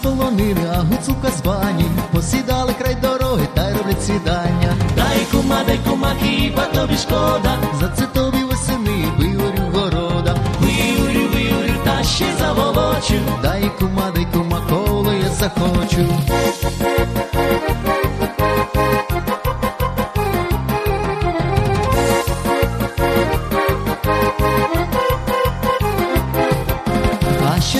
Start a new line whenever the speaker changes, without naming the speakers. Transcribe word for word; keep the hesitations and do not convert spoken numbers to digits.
полонини, а гуцулка з бані посідали край дороги та й роблять свідання.
Дай, кума, дай, кума, хіба тобі шкода?
За це тобі восени виорю города.
Виорю, виорю, та ще заволочу.
Дай, кума, дай, кума, коли я захочу.